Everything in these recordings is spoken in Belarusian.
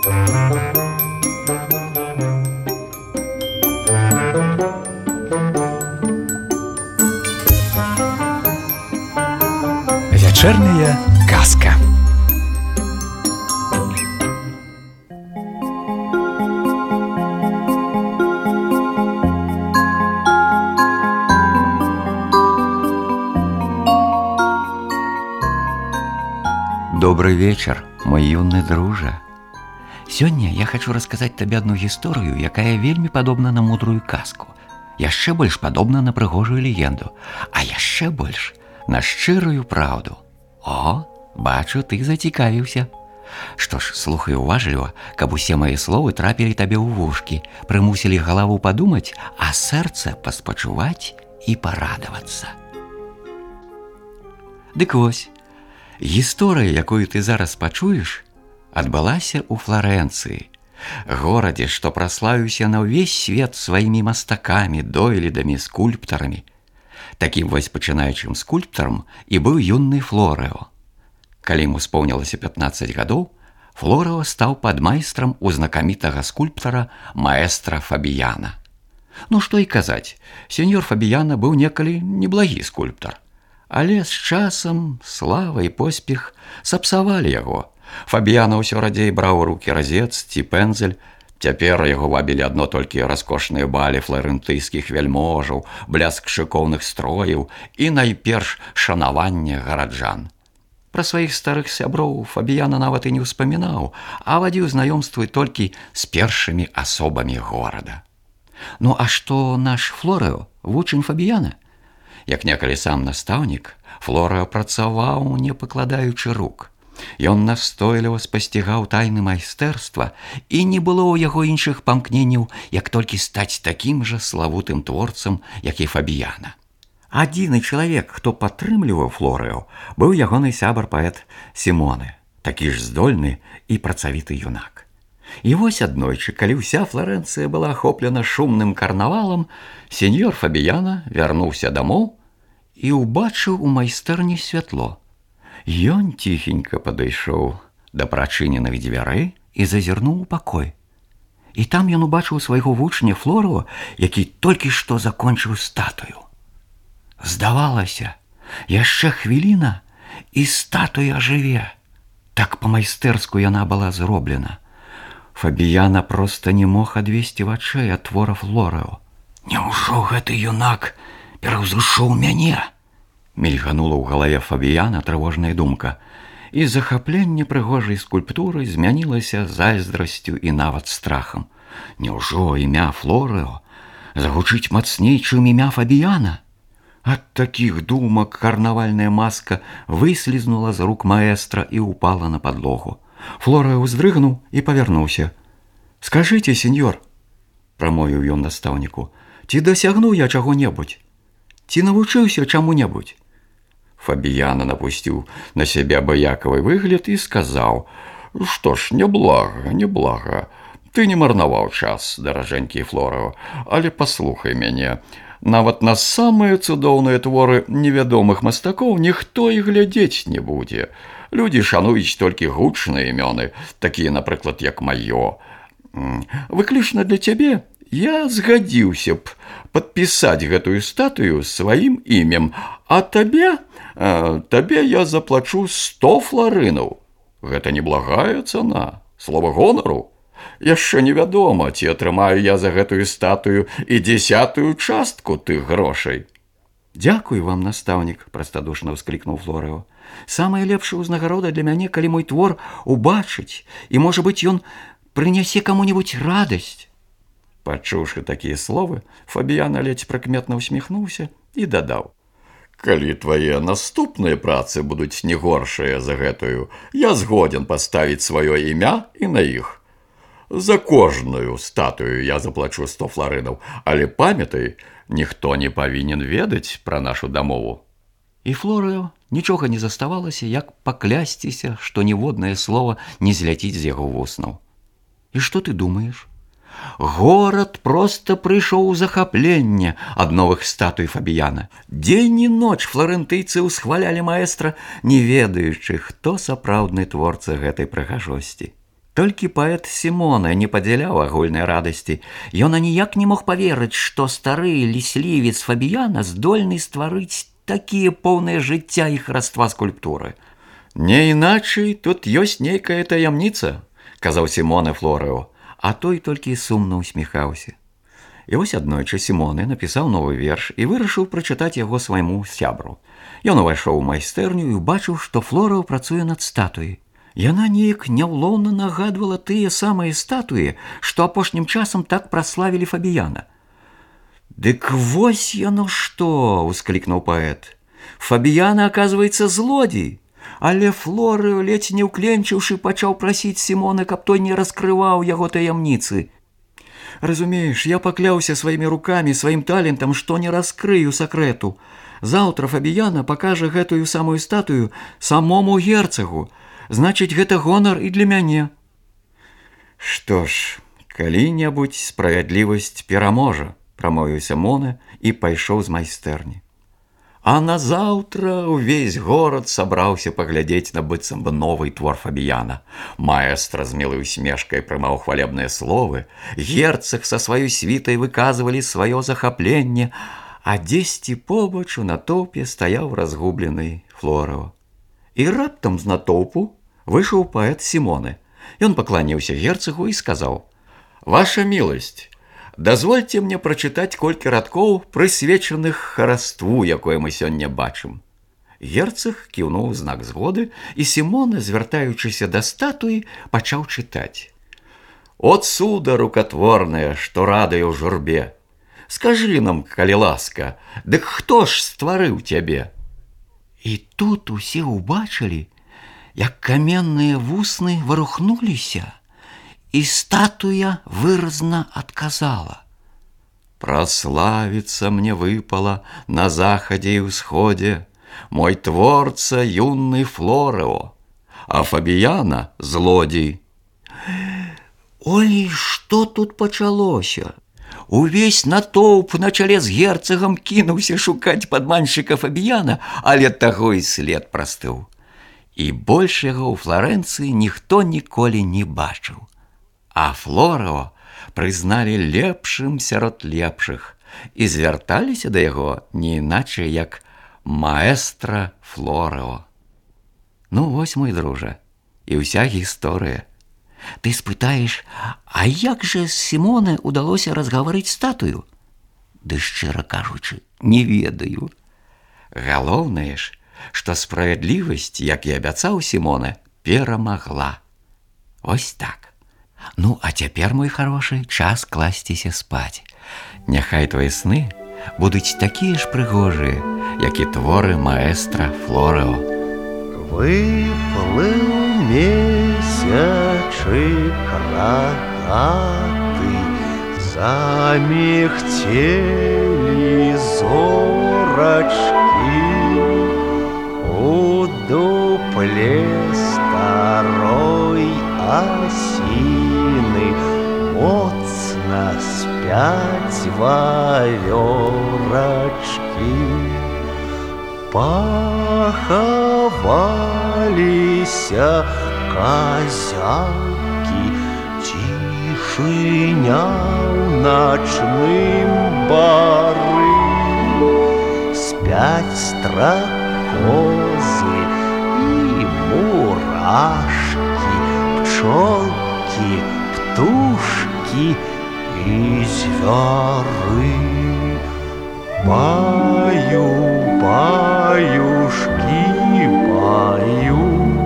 Вечерняя казка. Добрый вечер, мой юны дружа. Сёння я хочу расказаць табе адну гісторыю, якая вельмі падобна на мудрую казку, яшчэ больш падобна на прыгожую легенду, а яшчэ больш на шчырую праўду. О, бачу, ты зацікавіўся. Што ж, слухай уважліва, каб усе мае словы трапілі табе ў вушкі, прымусілі галаву падумаць, а сэрца паспачуваць і парадавацца. Дык вось, гісторыя, якую ты зараз пачуеш, адбылася ў Фларэнцыі, горадзе, што праславіўся на ўвесь свет сваімі мастакамі, дойлідамі, скульптарамі. Такім вось пачынаючым скульптарам і быў юны Флорэо. Калі яму споўнілася 15 гадоў, Флорэо стаў падмайстрам у знакамітага скульптара маэстра Фабіяна. Ну што і казаць, сеньор Фабіяна быў некалі неблагі скульптар. Але з часам слава і поспех сапсавалі яго. Фабіяна ўсё радзей браў у рукі разец ці пэндзель. Цяпер яго вабілі адно толькі раскошныя балі фларэнтыйскіх вяльможаў, бляск шыкоўных строяў і найперш шанаванне гараджан. Пра сваіх старых сяброў Фабіяна нават і не ўспамінаў, а вадзіў знаёмствы толькі з першымі асобамі горада. Ну а што наш Флорэо, вучань Фабіяна? Як некалі сам настаўнік, Флорэо працаваў, не пакладаючы рук. Ён настойліва спасцігаў тайны майстэрства, і не было ў яго іншых памкненняў, як толькі стаць такім жа славутым творцам, як і Фабіяна. Адзіны чалавек, хто падтрымліваў Флорэо, быў ягоны сябар-паэт Сімоне, такі ж здольны і працавіты юнак. І вось аднойчы, калі ўся Фларэнцыя была ахоплена шумным карнавалам, сеньор Фабіяна вярнуўся дамоў і ўбачыў у майстэрні святло. Ён ціхенька падышоў да прачыненых дзвярэй і зазірнуў у пакой. І там ён убачыў свайго вучня Флорэо, які толькі што закончыў статую. Здавалася, яшчэ хвіліна, і статуя жыве. Так па-майстэрску яна была зроблена. Фабіяна проста не мог адвесці вачэй ад твора Флорэо. «Няўжо гэты юнак пераўзышоў мяне?» Мільганула ў галаве Фабіяна трывожная думка, і захапленне прыгожай скульптуры змянілася зайздрасцю і нават страхам. Няўжо імя Флорэо загучыць мацней, чым імя Фабіяна? Ад такіх думак карнавальная маска выслізнула з рук маэстра і ўпала на падлогу. Флорэо ўздрыгнуў і павярнуўся. «Скажыце, сеньор», – прамовіў ён настаўніку, – «ці дасягнуў я чаго-небудзь? Ці навучыўся чаму-небудзь?» Фабіяна напусціў на сябе абыякавы выгляд і сказаў: «Што ж, няблага, няблага. Ты не марнаваў час, даражэнькі Флорэо, але паслухай мяне. Нават на самыя цудоўныя творы невядомых мастакоў ніхто і глядзець не будзе. Людзі шануюць толькі гучныя імёны, такія, напрыклад, як маё. Выключна для цябе я згадзіўся б падпісаць гэтую статую сваім імем, а табе я заплачу 100 фларынаў. Гэта неблагая цана, слова гонару. Яшчэ невядома, ці атрымаю я за гэтую статую і 10-ую частку тых грошай». «Дзякуй вам, настаўнік», – прастадушна ўсклікнуў Флорэо. «Самая лепшая ўзнагарода для мяне, калі мой твор убачыць, і, можа быць, ён прынясе каму-небудзь радасць». Пачуўшы такія словы, Фабіяна ледзь прыкметна ўсміхнуўся і дадаў: «Калі твае наступныя працы будуць не горшыя за гэтую, я згоден паставіць сваё імя і на іх. За кожную статую я заплачу 100 фларынаў, але памятай, ніхто не павінен ведаць пра нашу дамову». І Флорэо нічога не заставалася, як паклясціся, што ніводнае слова не зляціць з яго вуснаў. І што ты думаеш? Горад проста прыйшоў у захапленне ад новых статуй Фабіяна. Дзень і ноч фларэнтыйцы ўсхвалялі маэстра, не ведаючы, хто сапраўдны творца гэтай прыгажосці. Толькі паэт Сімона не падзяляў агульнай радасці. Ён аніяк не мог паверыць, што стары ліслівец Фабіяна здольны стварыць такія поўныя жыцця і хараства скульптуры. «Не іначай, тут ёсць нейкая таямніца», – казаў Сімоне Флорэо, а той толькі сумна усміхаўся. І вось аднойчы Сімоне напісаў новы верш і вырашыў прачытаць яго свайму сябру. Ён увайшоў у майстэрню і ўбачыў, што Флорэо працуе над статуяй. Яна неяк няўлоўна нагадвала тыя самыя статуі, што апошнім часам так праславілі Фабіяна. «Дык вось яно што!» – усклікнуў паэт. «Фабіяна, аказваецца, злодзей!» Але Флорэо, ледзь не ўкленчыўшы, пачаў прасіць Сімона, каб той не раскрываў яго таямніцы. «Разумееш, я пакляўся сваімі рукамі, сваім талентам, што не раскрыю сакрэту. Заўтра Фабіяна пакажа гэтую самую статую самому герцагу. Значыць, гэта гонар і для мяне». «Што ж, калі-небудзь справядлівасць пераможа», – прамовіў Сімоне і пайшоў з майстэрні. А назаўтра ўвесь горад сабраўся паглядзець на быццам бы новы твор Фабіяна. Маэстра з мілай усмешкай прымаў хвалебныя словы, герцаг са сваёй світай выказвалі сваё захапленне, а дзесьці побач у натоўпе стаяў разгублены Флорэо. І раптам з натоўпу выйшаў паэт Сімоне. Ён пакланіўся герцагу і сказаў: «Ваша міласць, дазвольце мне прачытаць колькі радкоў, прысвечаных хараству, якое мы сёння бачым». Герцаг кіўнуў у знак згоды, і Сімоне, звяртаючыся да статуі, пачаў чытаць. «О цуда рукатворнае, што радае ў журбе! Скажы нам, калі ласка, дык хто ж стварыў цябе?» І тут усе ўбачылі, як каменныя вусны варухнуліся, і статуя выразна адказала: «Праславіцца мне выпала на захадзе і ўсходзе, мой творца юны Флорэо, а Фабіяна злодзей». Ой, што тут пачалося? Увесь натоўп на чале з герцагам кінуўся шукаць падманшчыка Фабіяна, але таго і след прастыў. І больш яго ў Фларэнцыі ніхто ніколі не бачыў. А Флорэо прызналі лепшым сярод лепшых і звярталіся да яго не іначай, як маэстра Флорэо. Ну вось, мой дружа, і ўся гісторыя. Ты спытаеш, а як жа з Сімоне удалося разгаварыць статую? Ды, шчыра кажучы, не ведаю. Галоўнае ж, што справядлівасць, як і абяцаў Сімоне, перамагла. Вось так. Ну, а цяпер, мой харошы, час класціся спаць. Няхай твои сны будуць такія ж прыгожыя, як і творы маэстра Флорэо. Выплыў месячык рагаты, замігцелі зорачкі, у дупле старой асіны моцна спяць вавёрачкі. Пахаваліся казякі, цішыня ў начным бары, спяць стракозы і мурашкі, пчолкі, птушкі і звяры. Баю, баюшкі, баю,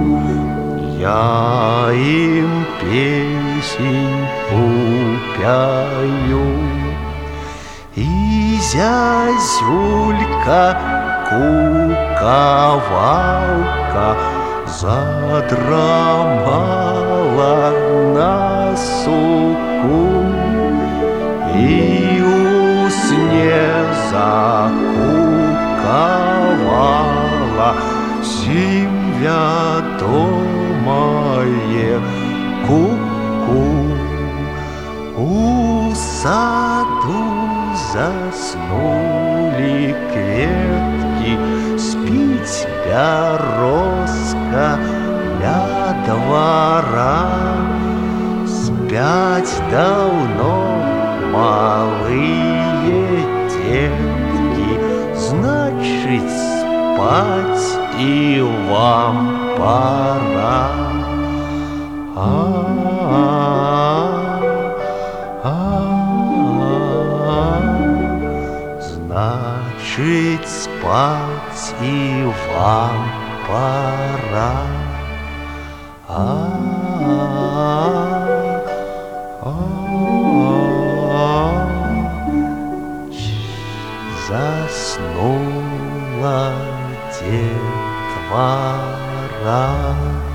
я ім песеньку пяю. І зязюлька, кукавалка задрамала на суку, і у сне закукавала сім вядомае ку-ку. У саду заснулі кветкі, спіць бярозка ля двара, спят давно малые детки, значит, спать и вам пора. Значит, спать и вам пора. Заснула детвора.